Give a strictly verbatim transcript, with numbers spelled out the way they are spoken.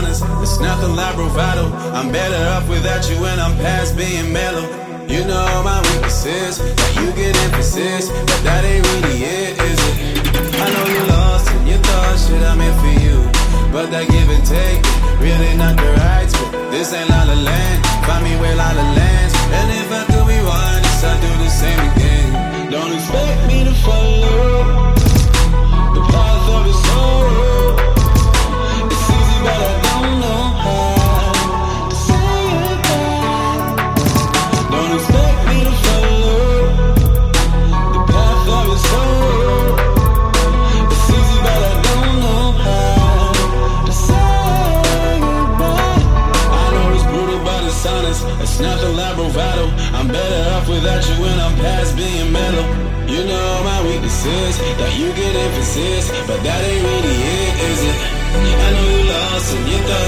silence. It's nothing like bravado. I'm better off without you when I'm past being mellow. You know my weaknesses, that you get emphasis, but that ain't really it, is it? I know you lost and you thought shit I'm here for you, but that give and take really not the right spot. This ain't La La Land, find me where La La Land's. And if I could rewind this, I'd do the same again. Don't expect me to follow the path of the sorrow. It's easy but I don't know how to say goodbye. Don't expect me to follow the path of the sorrow. It's easy but I don't know how to say goodbye. I know it's brutal but it's honest. It's nothing like bravado. I'm better off without you when I'm past being mellow. You know my weaknesses, that you get emphasis, but that ain't really it, is it? I know you lost and you thought